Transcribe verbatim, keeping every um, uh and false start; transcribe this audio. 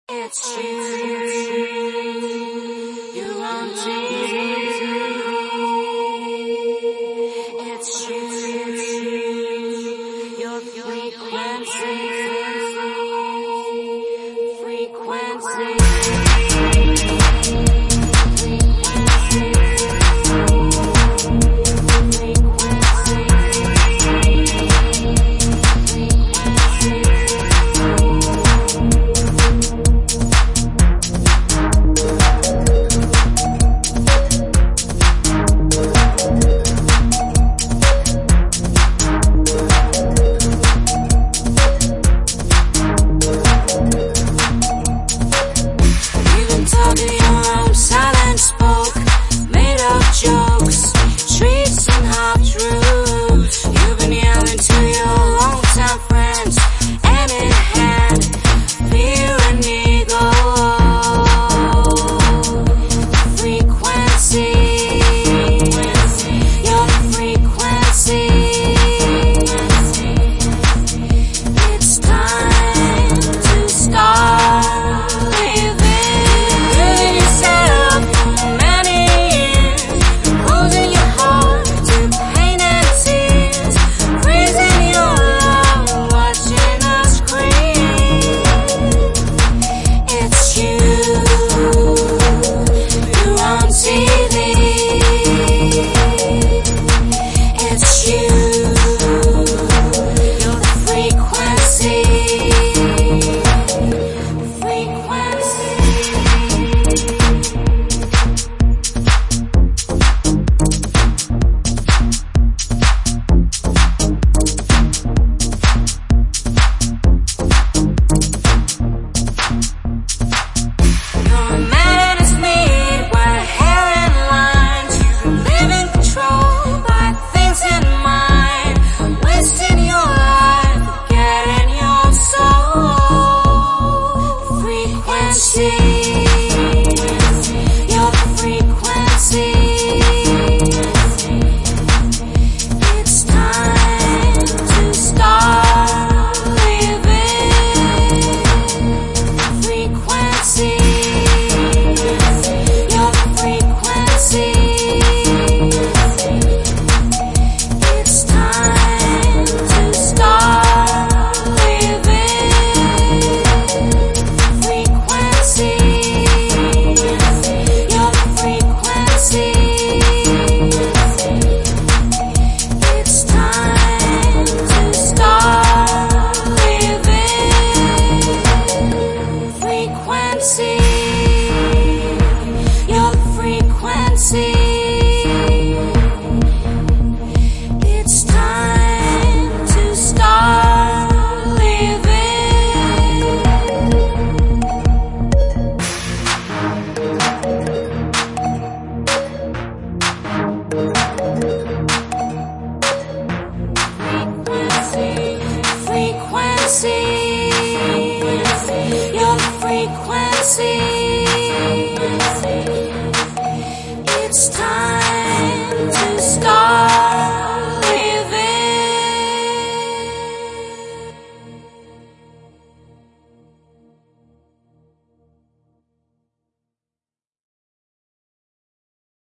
It's you, you on T V. It's you, your frequency, frequency. Jokes, treats and half truths. You've been yelling to your longtime friends, and it had fear and ego. Frequency, your frequency. It's time to start living. Living yourself for many years. Closing your heart to pain and tears, freezing your love, watching us scream. It's you, you're on T V. It's you, you're the frequency, frequency. Your frequency. It's time to start living. Frequency. Your frequency. It's time to start living. Frequency. Your frequency. It's time to start living. Frequency, frequency.